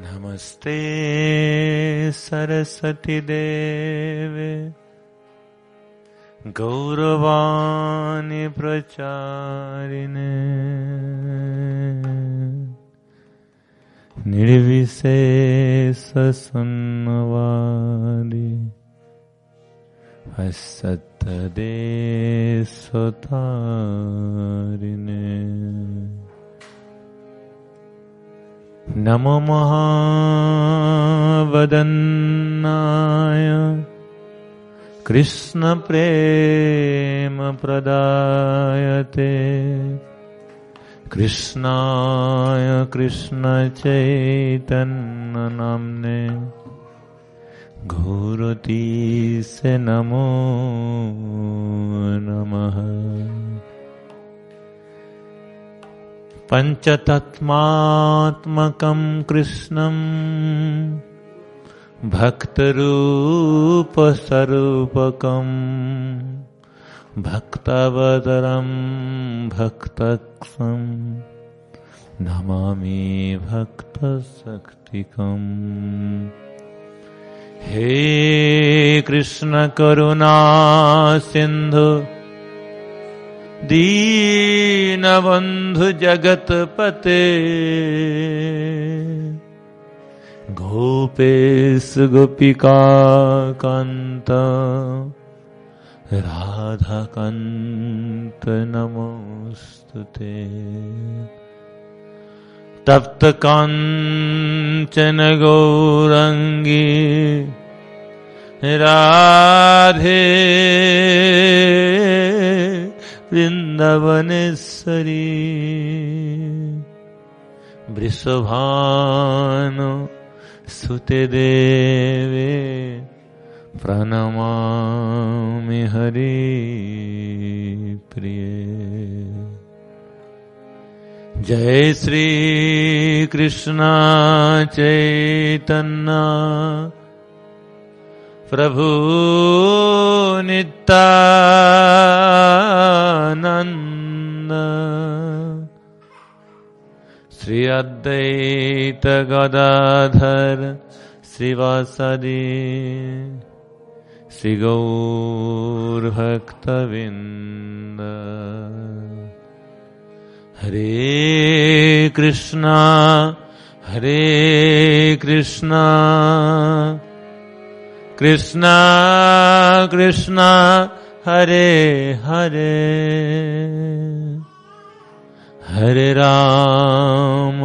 नमस्ते सरस्वती देवे गौरवाणी प्रचारिणे निर्विशेष शून्यवादी असत्तदेशतारिणे नमो महावदन्नाय कृष्ण प्रेम प्रदायते कृष्णाय कृष्ण चैतन्य नाम्ने घोरतीसे नमो नमः। पंचतत्मात्मकं कृष्णं भक्तरूपस्वरूपकं भक्तवदरं भक्तक्सं नमामि भक्तशक्तिकम्। हे कृष्ण करुणा सिंधु दीनबंधु जगतपते गोपेश गोपिका कांत राधा कांत नमोस्तुते। तप्त कांचन गौरंगी राधे वृंदावनेश्वरी वृषभानु सुते देवे प्रणमामि हरि प्रिये। जय श्री कृष्ण चैतन्य प्रभु नित्यानंद श्री अद्वैत गदाधर श्रीवासदि श्री गौर भक्तवृंद। हरे कृष्णा कृष्णा कृष्णा हरे हरे हरे राम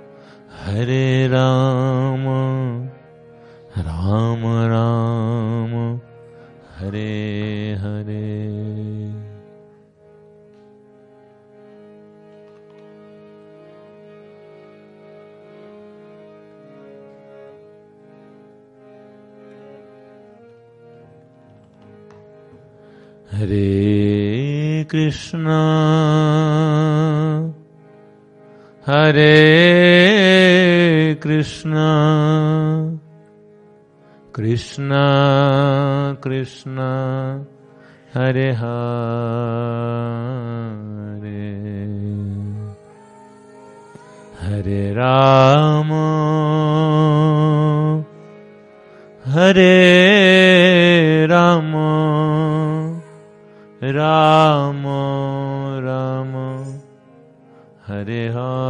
राम राम हरे हरे। हरे Krishna Krishna Krishna Hare Hare Hare Ram Ram Ram Hare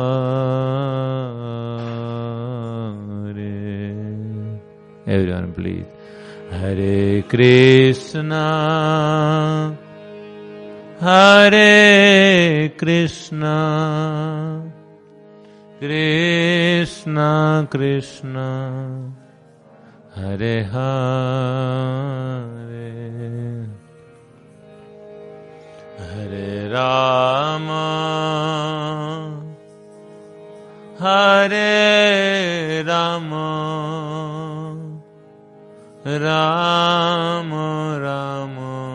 Hare. Everyone please. Hare Krishna Krishna Krishna Hare Hare Hare Rama Ram Ram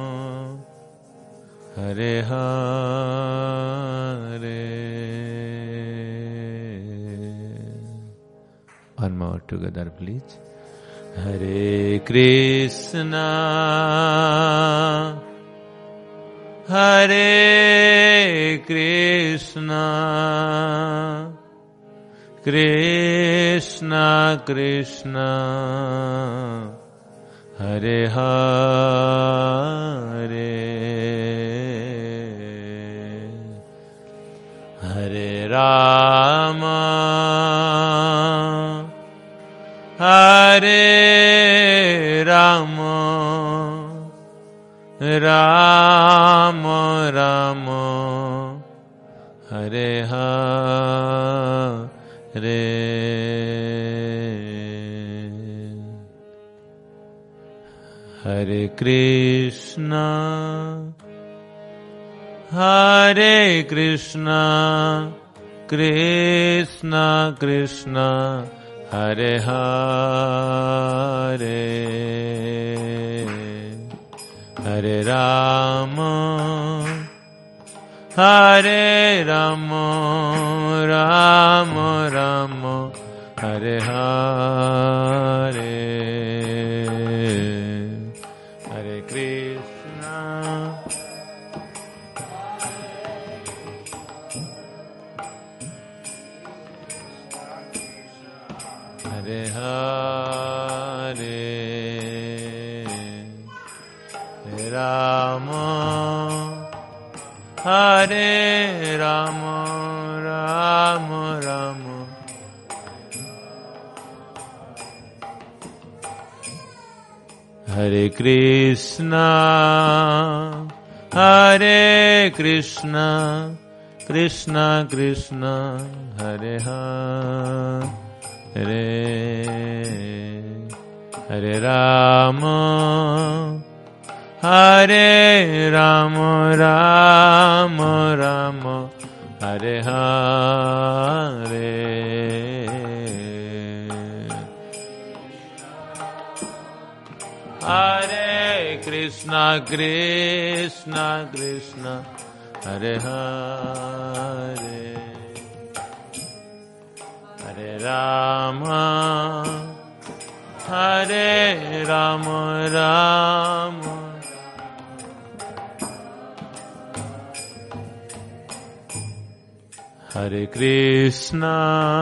Hare Hare. One more together please. Hare Krishna Krishna Krishna Krishna Hare Hare Hare Rama Hare Rama Rama Rama Hare Hare Hare Krishna Hare Krishna Krishna Krishna Hare Hare Hare Rama Hare Rama Rama Rama Hare Hare Hare Krishna Hare Hare Hare Rama Hare Rama Rama Rama Hare Krishna Hare Krishna Krishna Krishna Hare Hare Hare Rama Hare Rama Rama Rama Hare Hare Hare Krishna Krishna Krishna Hare Hare Hare Rama Hare Rama Rama Hare Krishna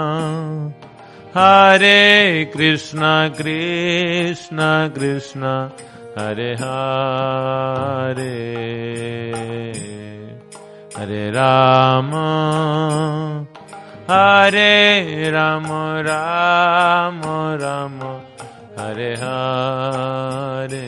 Hare Krishna Krishna Krishna Hare Hare Hare Rama Hare Rama Rama Rama Hare Hare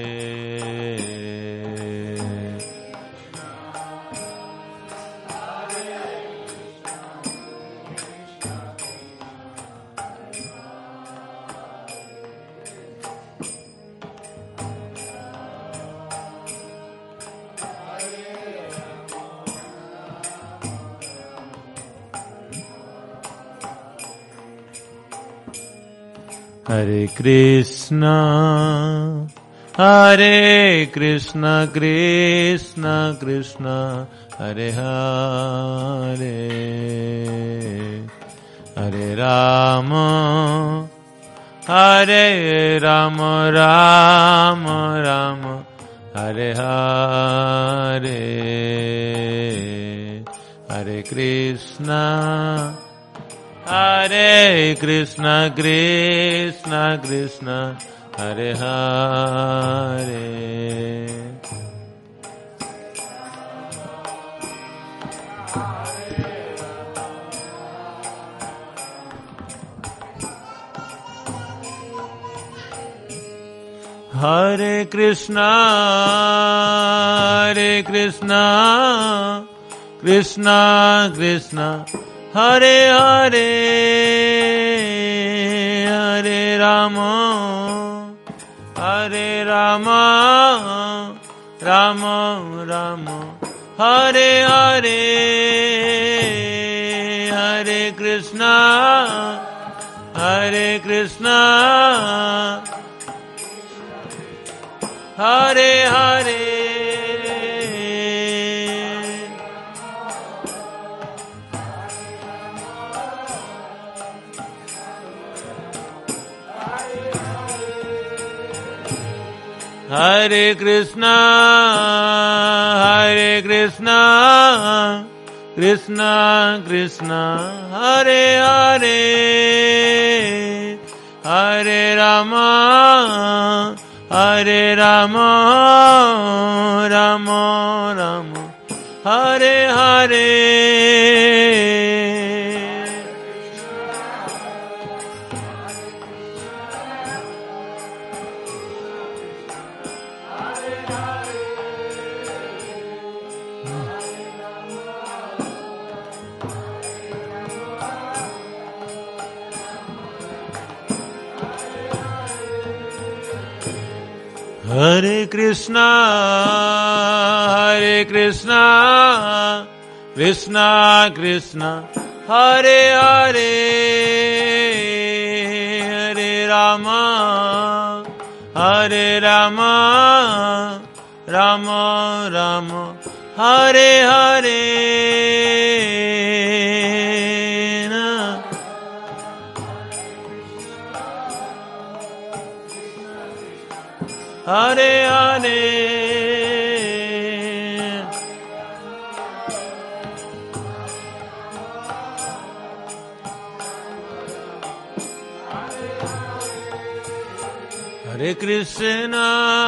Hare Krishna Hare Krishna Krishna Krishna Hare Hare Hare Rama Hare Rama Rama Rama Hare Hare Hare Krishna Hare Krishna Krishna Krishna Hare Hare Hare Krishna Krishna Krishna Hare Hare Hare Rama Hare Rama Rama Rama Hare Hare Hare Krishna Hare Krishna Hare Hare Hare Krishna Krishna Krishna Hare Hare Hare Rama Hare Rama Rama Rama Hare Hare Hare Krishna Krishna Krishna Hare Hare Hare Rama Rama Rama Hare Hare Hare Hare Hare Krishna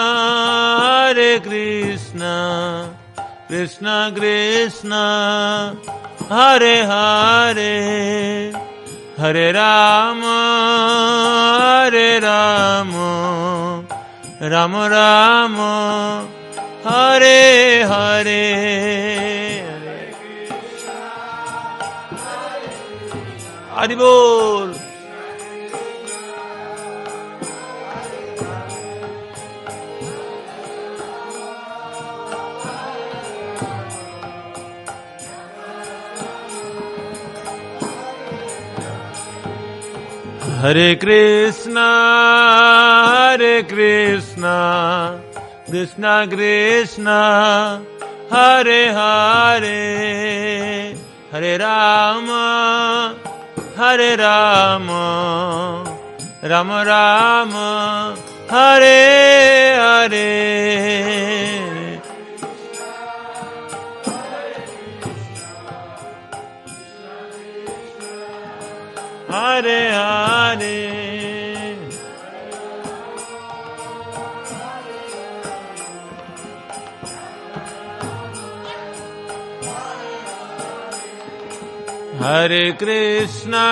Krishna Krishna Hare Hare Hare Rama Rama Rama Hare Hare Hari Bol Hare Krishna Krishna Krishna Hare Hare Hare Rama Rama Rama Hare Hare Hare Hare Hare Krishna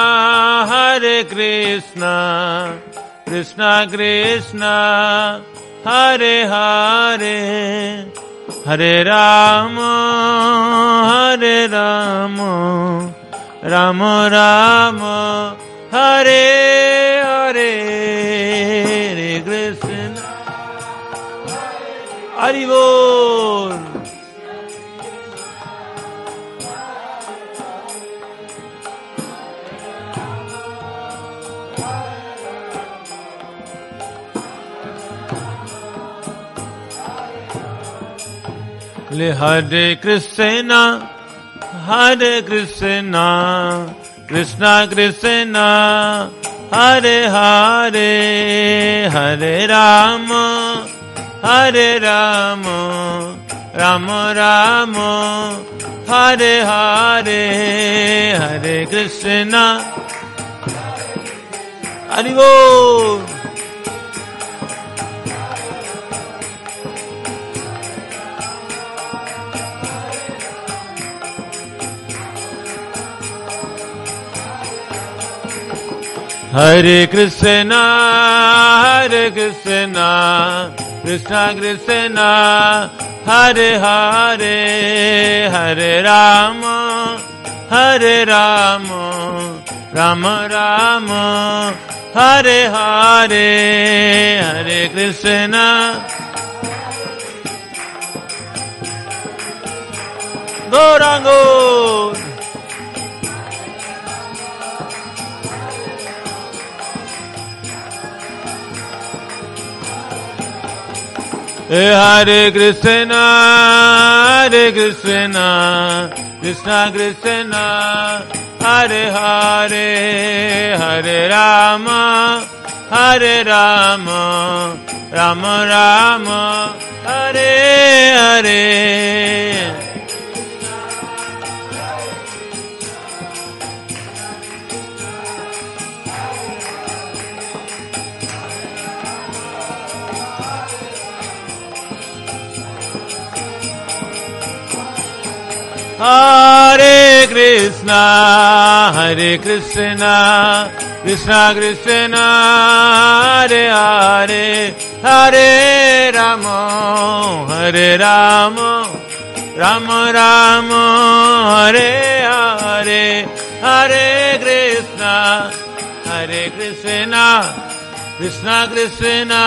Krishna Krishna Hare Hare Hare Rama Rama Rama Hare Hare Hare Krishna Hari Bol Hare Krishna Krishna Krishna Hare Hare Hare Rama Rama Rama Hare Hare Hare Krishna Hari Bol Hare Krishna Krishna Krishna Hare Hare Hare Rama Rama Rama Hare Hare Hare Krishna Gaurango Hare Krishna Krishna Krishna Hare Hare Hare Rama Rama Rama Hare Hare Hare Krishna, Krishna Krishna, Hare Hare, Hare Rama, Rama Rama, Hare Hare, Hare Krishna, Krishna Krishna,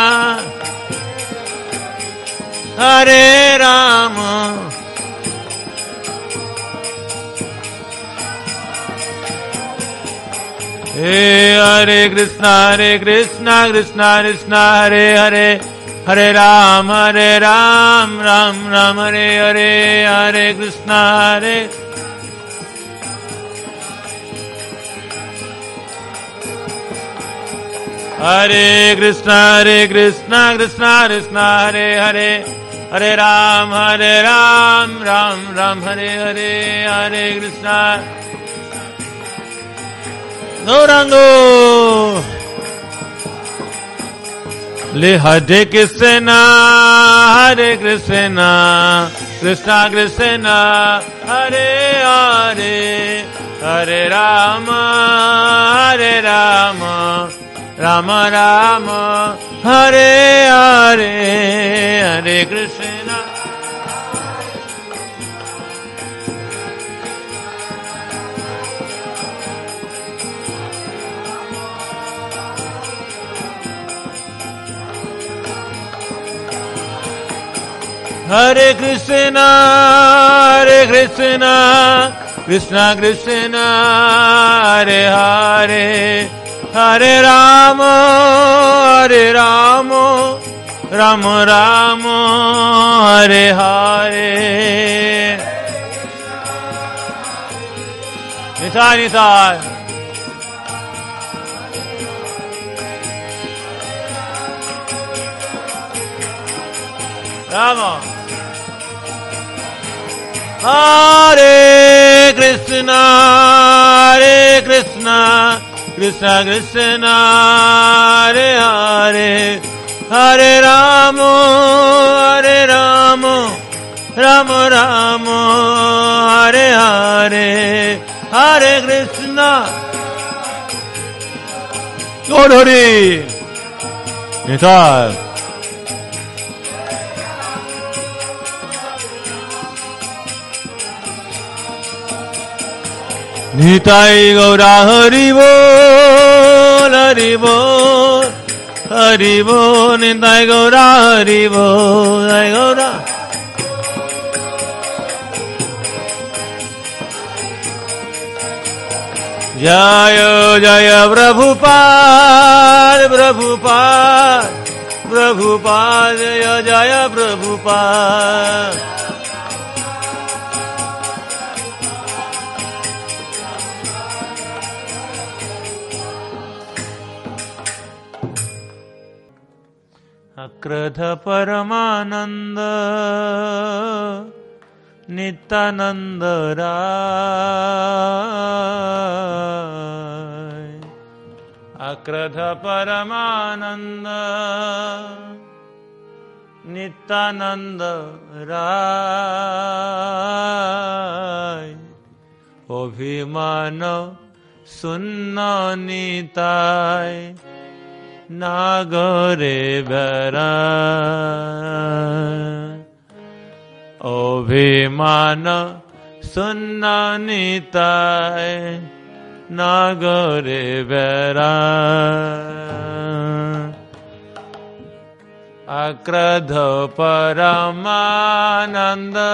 Hare Rama. Hare Krishna, Krishna Krishna, Hare Hare, Hare Ram, Ram Ram, Hare Hare, Hare Krishna, Hare Krishna, Krishna Krishna, Hare Hare, Hare Ram, Ram Ram, Hare Hare, Hare Krishna. Gaurango. Le Hare Krishna, Krishna Krishna, Hare Hare, Hare Rama, Rama Rama, Hare Hare, Hare Krishna. Hare Krishna, Krishna Krishna, Hare Hare, Hare Rama, Rama Rama, Hare Hare. Nitai. Rama. Hare Krishna, Krishna Krishna, Hare Hare, Hare Rama, Rama Rama, Hare Hare, Hare Krishna. Lord Hari. Nitai. Nitai Gaura Hari Bol, Hari Bol, Hari Bol, Nitai Gaura Hari Bol, Nitai Gaura. Jaya Jaya Prabhupada, Prabhupada, Jaya Jaya Prabhupada. Akradha Paramananda Nityananda Rai. Akradha Paramananda Nityananda Rai. Abhimana Sunna Nitai Nagare Berai. Abhimana Sunna Nitai Nagare Berai. Akradha Paramananda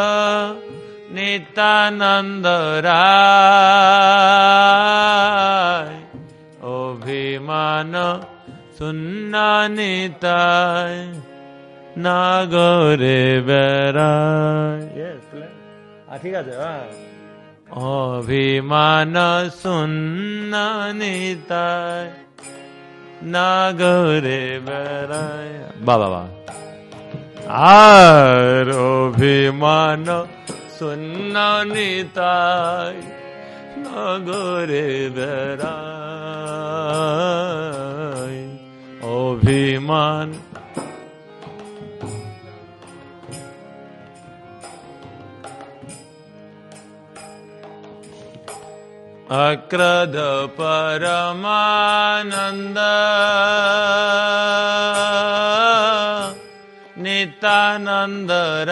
Nityananda Rai. Abhimana Sunna Nitai Nagare Berai. Yes, ঠিক আছে Abhimana Sunna Nitai Nagare Berai. Ba. Ar Abhimana Sunna Nitai Nagare Berai. Abhiman अक्रध परमानंद नित्यानंद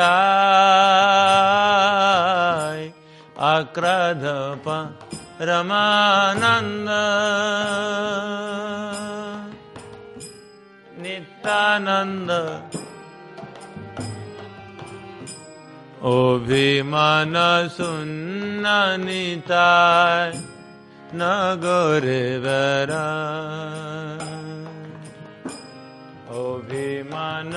राय अक्रध परमानंद नित्यानंद अभिमान शून्य निताय नगरे बेरा अभिमान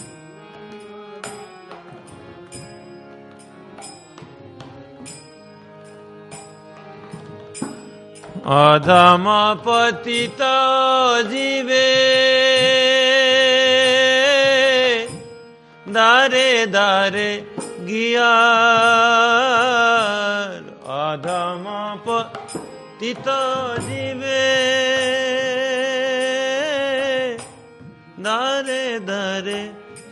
अधम पतित जीवे दारे दारे गियार अधम पतित जीवे दारे दारे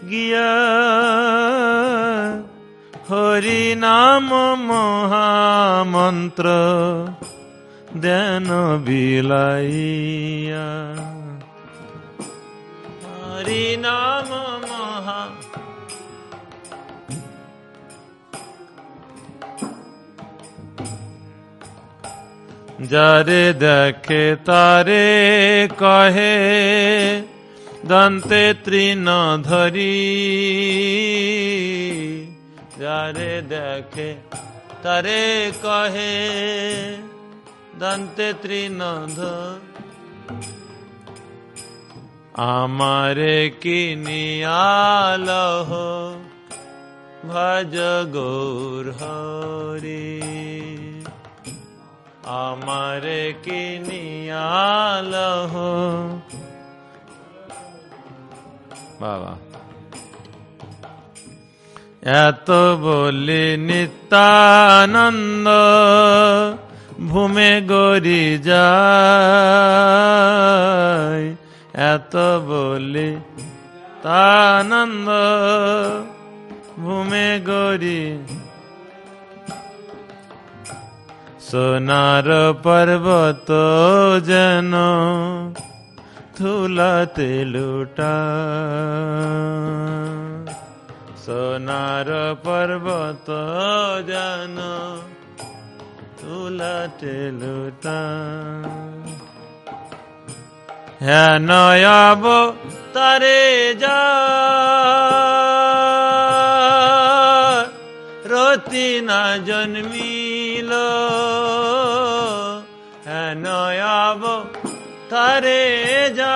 गियार हरि नाम महामंत्र ध्यान बिलाइया हरि नाम महा जारे देखे तारे कहे दंते तृण धरी जारे देखे तारे कहे दंते तृण आमारे किनियाल हो भज गौर हरि आमारे किनियाल हो बाबा एत बोली नित्यानंद भूमे गरी যায় এত বলি তানন্দ ভূমে গরি সোনার পর্বত যেন ধুলাতে লুটা সোনার পর্বত যেন ধুলাতে লুটা হ্যাঁ নয়াব তারে যা রতি না জন্মিল হ্যাঁ নয়াব তারে যা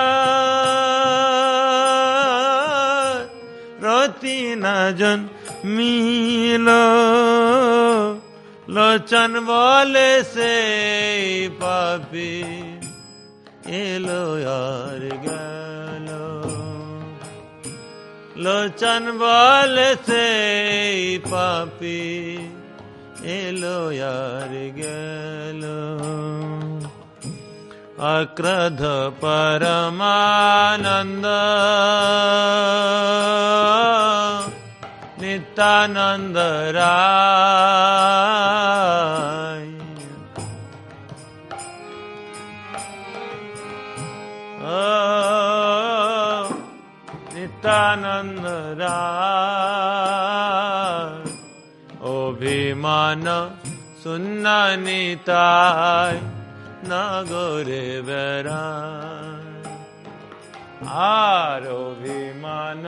রতি না জন্মিল লোচন বলে সে পাপি এলো আর গেল লোচন বলে সে পাপি এলো আর গেল अक्रध परमानंद नित्यानंद राय नित्यानंद राय अभिमान शून्य निताय नगरे बेरा আর অভিমান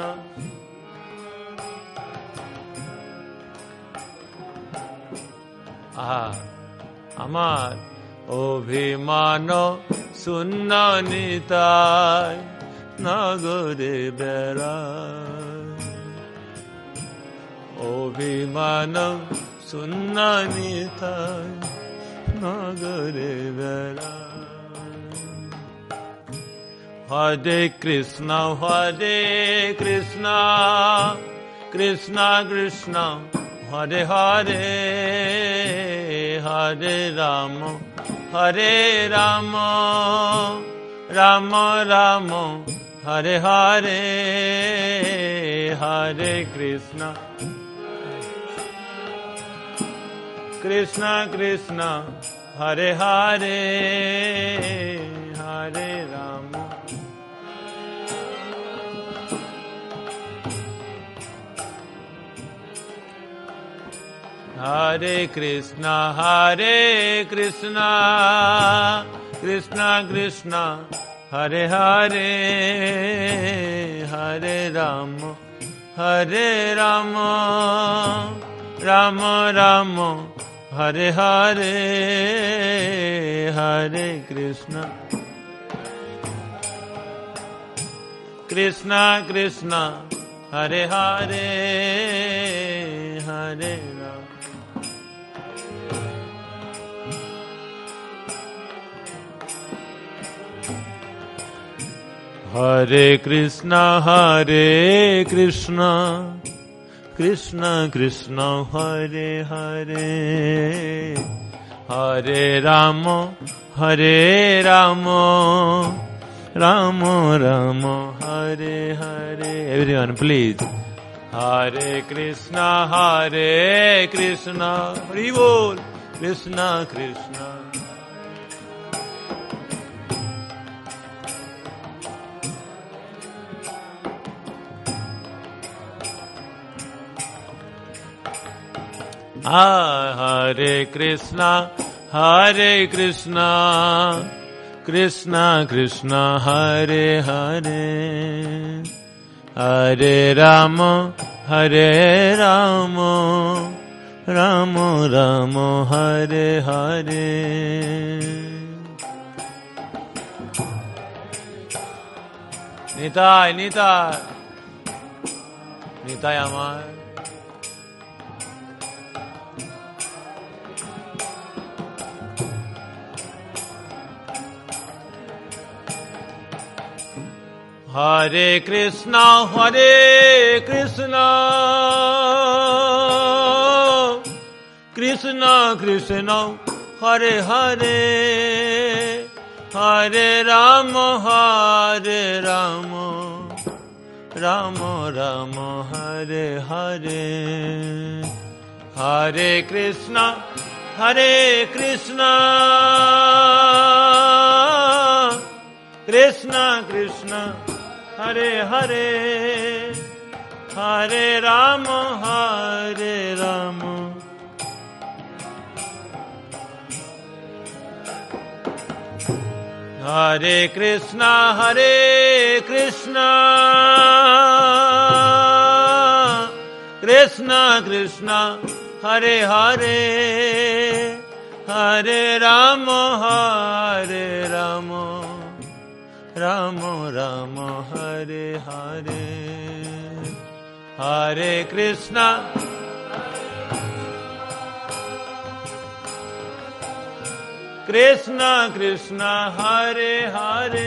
আমার অভিমান শূন্য নিতাই নগরে বেড়া অভিমান শূন্য নিতাই নগরে বেড়া হরে Krishna Krishna Krishna Hare Hare Hare Ram Ram Ram Hare Hare Hare Krishna Krishna Krishna Hare Hare, Hare Rama, Hare Krishna, Krishna Krishna, Hare Hare, Hare Rama, Hare Rama, Rama Rama, Hare Hare, Hare Krishna, Krishna Krishna, Hare Hare, Hare Rama. Hare Krishna, Krishna Krishna, Hare Hare, Hare Rama, Rama Rama, Hare Hare. Everyone, please. Hare Krishna, Hari Bol, Krishna Krishna. Hare Krishna, Krishna Krishna, Hare Hare, Hare Rama, Rama Rama, Hare Hare. Nitai Amar. Hare Krishna, Krishna Krishna, Hare Hare, Hare Rama, Rama Rama, Hare Hare, Hare Krishna, Krishna Krishna, Hare Hare, Hare Rama, Hare Krishna, Krishna Krishna, Hare Hare, Hare Rama, Rama Rama, Hare Hare, Hare Krishna, Krishna Krishna, Hare Hare,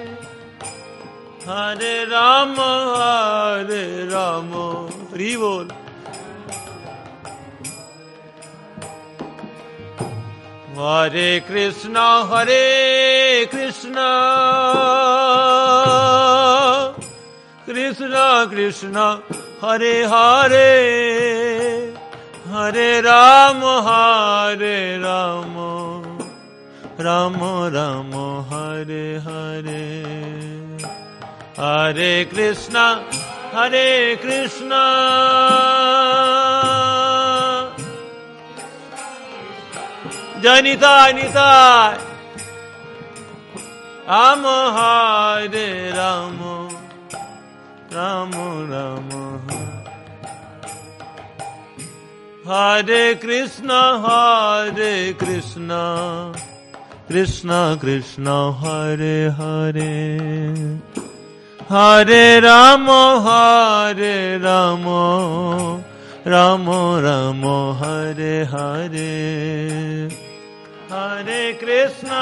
Hare Rama, Hari Bol. Hare Krishna, Krishna Krishna, Hare Hare, Hare Rama, Rama Rama, Hare Hare, Hare Krishna, Jai Nitai, Rama, Hare Rama, Rama Rama, Hare Krishna, Krishna Krishna, Hare Hare, Hare Rama, Rama Rama, Hare Hare, Hare Krishna,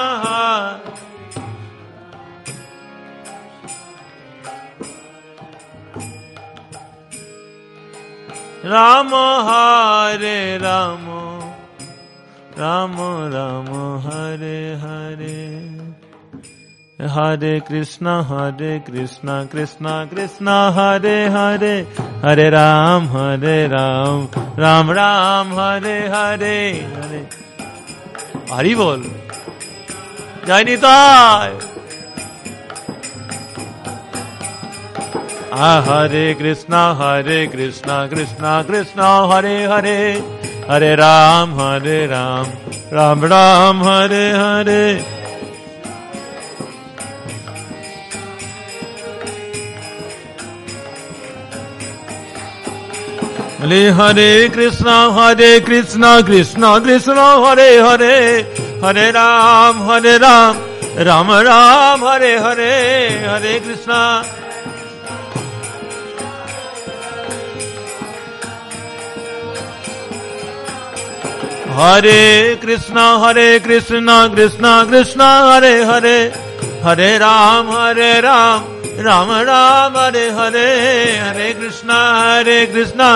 Rama, Hare Rama, Rama Rama, Hare Hare, Hare Krishna, Krishna Krishna, Hare Hare, Hare Ram, Ram Ram, Hare Hare, Hare Hari बोल। जय निताय। हरे कृष्णा कृष्णा कृष्णा हरे हरे, हरे राम राम राम हरे हरे। हरे कृष्णा कृष्णा कृष्णा हरे हरे, हरे राम राम राम हरे हरे। हरे कृष्णा कृष्णा कृष्णा कृष्णा हरे हरे, हरे राम राम राम हरे हरे। हरे कृष्णा हरे कृष्णा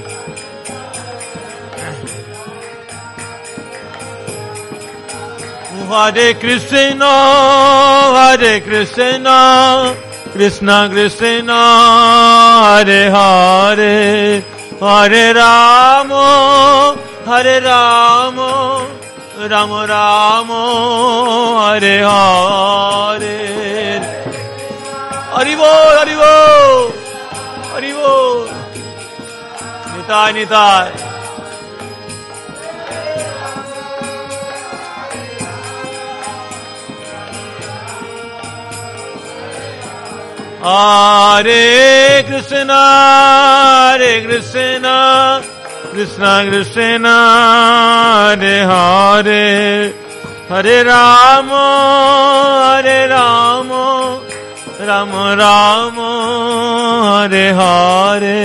कृष्णा कृष्णा हरे हरे, हरे राम राम राम हरे हरे। हरि बोल हरि बोल हरि बोल। निताय निताय। हरे कृष्णा कृष्णा कृष्णा हरे हरे, हरे राम राम राम हरे हरे।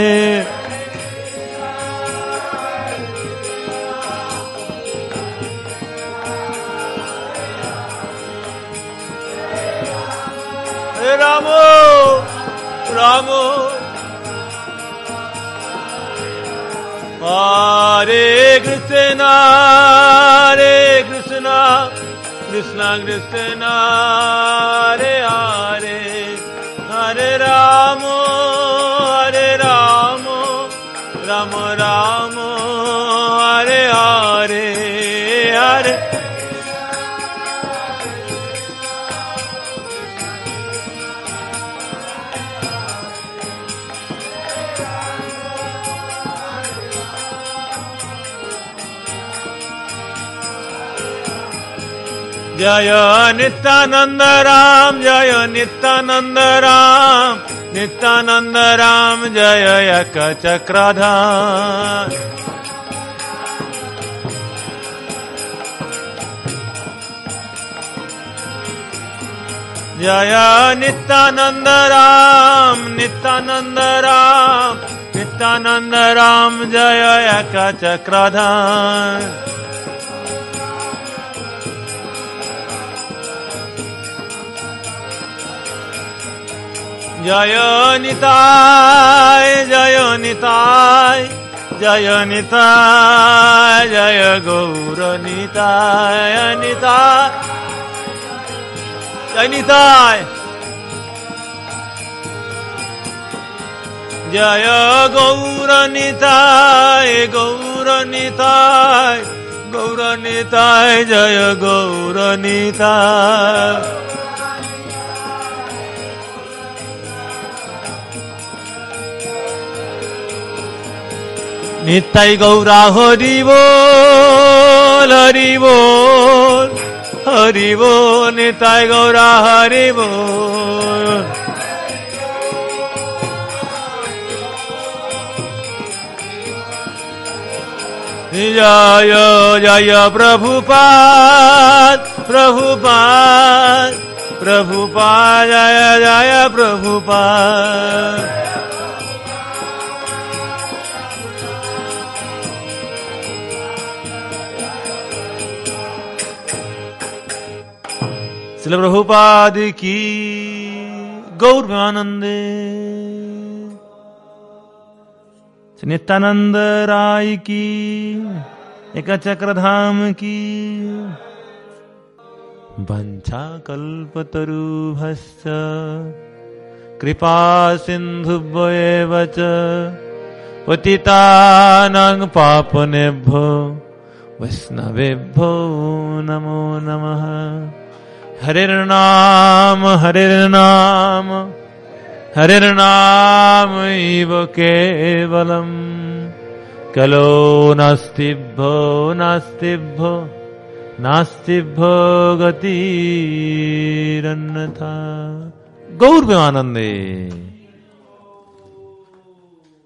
हरे राम राम हरे कृष्णा कृष्णा कृष्णा हरे हरे, हरे राम राम राम हरे हरे। हरे जय नित्यानंद राम, जय नित्यानंद राम, नित्यानंद राम जय एक चक्रधाम। जय नित्यानंद राम, नित्यानंद राम, नित्यानंद राम जय एक चक्रधाम। जय निताय जय निताय जय निताय, जय गौर निताय निताय जय निताय। जय गौर निताय गौर निताय गौर निताय, जय गौर निताय। नित्य गौरा हरि बोल हरि बोल हरि बोल, नित्य गौरा हरि बोल। जय जय प्रभुपाद प्रभुपाद प्रभुपाद, जय जय प्रभुपाद। श्रील प्रभुपाद की गौर प्रेमानंदे। नित्यानंद राय की एक चक्रधाम की। वंशा कल्पतरुभ्यश्च कृपा सिन्धुभ्यो च पतितानां पावनेभ्यो वैष्णवेभ्यो नमो नमः। हरिर्नाम हरिर्नाम हरिर्नाम इव केवलम् कलो नास्तिभ्यो नास्तिभ्यो नास्तिभ्यो गतिरन्यथा। गौर प्रेमानंदे।